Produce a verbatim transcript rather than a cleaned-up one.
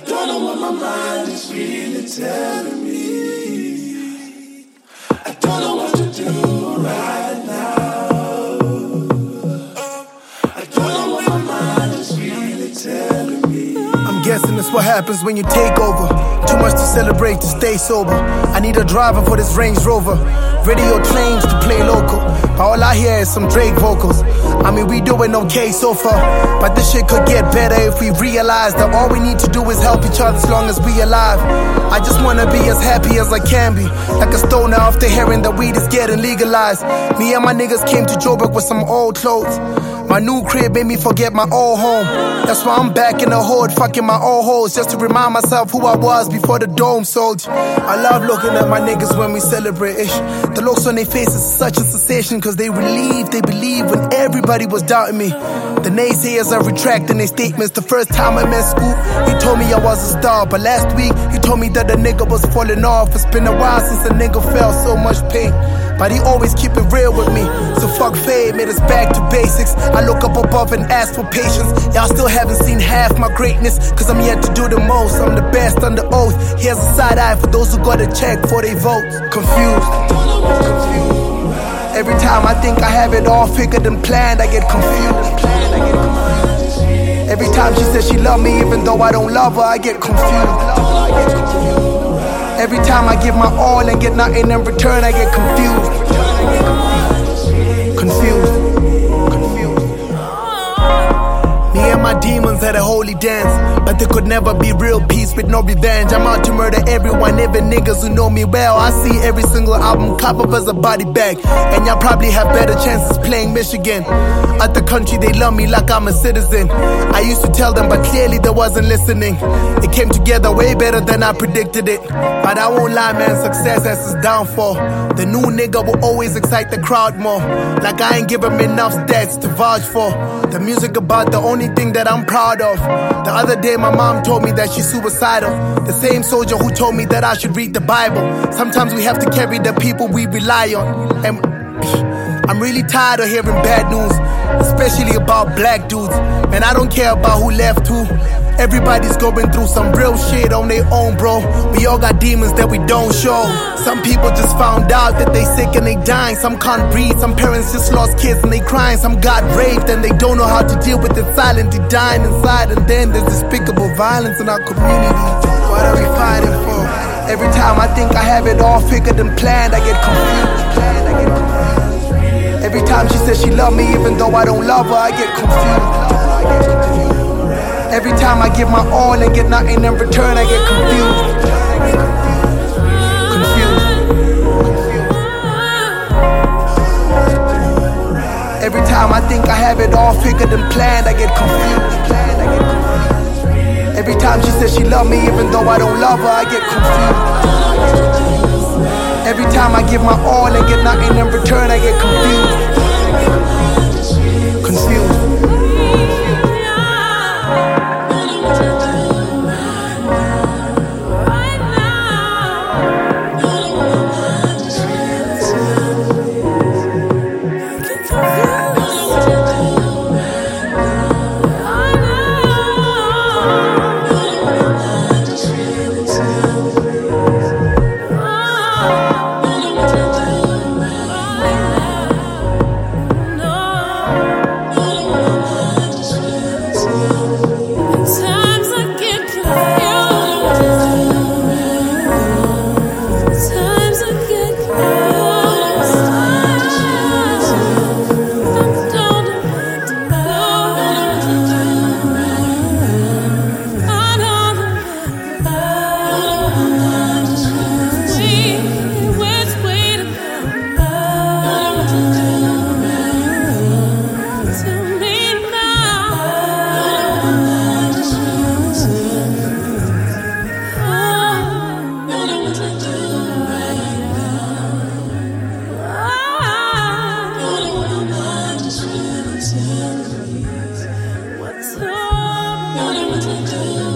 don't know what my mind is really telling me. I don't know what to do right now. I don't know what my mind is really telling me. I'm guessing that's what happens when you take over. Too much to celebrate to stay sober. I need a driver for this Range Rover. Radio trains to play local, but all I hear is some Drake vocals. I mean, we doing okay so far, but this shit could get better if we realize that all we need to do is help each other as long as we alive. I just wanna be as happy as I can be, like a stoner after hearing that weed is getting legalized. Me and my niggas came to Joburg with some old clothes. My new crib made me forget my old home. That's why I'm back in the hood, fucking my old hoes, just to remind myself who I was before the dome sold you. I love looking at my niggas when we celebrate ish. The looks on their faces is such a sensation, cause they relieve, they believe when everybody was doubting me. The naysayers are retracting their statements. The first time I met Scoop, he told me I was a star, but last week he told me that the nigga was falling off. It's been a while since a nigga felt so much pain, but he always keep it real with me. So fuck fade, made us back to basics. I look up above and ask for patience. Y'all still haven't seen half my greatness, cause I'm yet to do the most. I'm the best under oath. Here's a side eye for those who gotta check for they votes. Confused. Every time I think I have it all figured and planned, I get confused. Every time she says she love me even though I don't love her, I get confused. Every time I give my all and get nothing in return, I get confused. Confused. Confused. Me and my demons had a holy dance, but there could never be real peace with no revenge. I'm out to murder everyone, even niggas who know me well. I see every single album cover as a body bag, and y'all probably have better chances playing Michigan. At the country, they love me like I'm a citizen. I used to tell them, but clearly they wasn't listening. It came together way better than I predicted it. But I won't lie, man, success has its downfall. The new nigga will always excite the crowd more, like I ain't give him enough stats to vouch for. The music about the only thing that I'm proud of. The other day my mom told me that she's suicidal. The same soldier who told me that I should read the Bible. Sometimes we have to carry the people we rely on. And I'm really tired of hearing bad news, especially about black dudes. Man, I don't care about who left who. Everybody's going through some real shit on their own, bro. We all got demons that we don't show. Some people just found out that they sick and they dying. Some can't breathe, some parents just lost kids and they crying. Some got raped and they don't know how to deal with it silently dying inside. And then there's despicable violence in our communities. What are we fighting for? Every time I think I have it all figured and planned, I get confused. Every time she says she love me even though I don't love her, I get confused. Every time I give my all and get nothing in return, I get confused. Confused. Every time I think I have it all figured and planned, I get confused. Every time she says she love me even though I don't love her, I get confused. Every time I give my all and get nothing in return, I get confused. Confused. What's up?